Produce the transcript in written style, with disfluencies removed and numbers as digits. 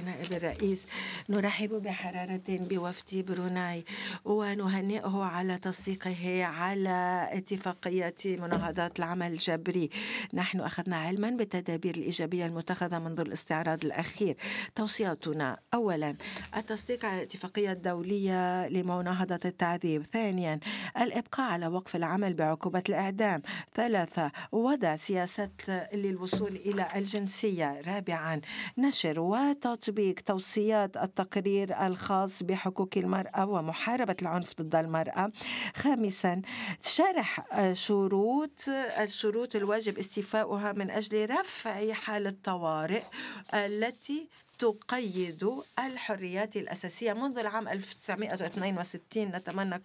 نائب الرئيس، نرحب بحرارة بوفد بروناي ونهنئه على تصديقه على اتفاقية مناهضات العمل الجبري. نحن أخذنا علما بالتدابير الإيجابية المتخذة منذ الاستعراض الأخير. توصياتنا: أولا، التصديق على الاتفاقية الدولية لمناهضة التعذيب. ثانيا، الإبقاء على وقف العمل بعقوبة الإعدام. ثلاثة، وضع سياسات للوصول إلى الجنسية. رابعا، نشر وتطبيق توصيات التقرير الخاص بحقوق المرأة ومحاربة العنف ضد المرأة. خامسا، شرح الشروط الواجب استيفاؤها من أجل رفع حالة طوارئ التي تقيد الحريات الأساسية منذ العام 1962. نتمنى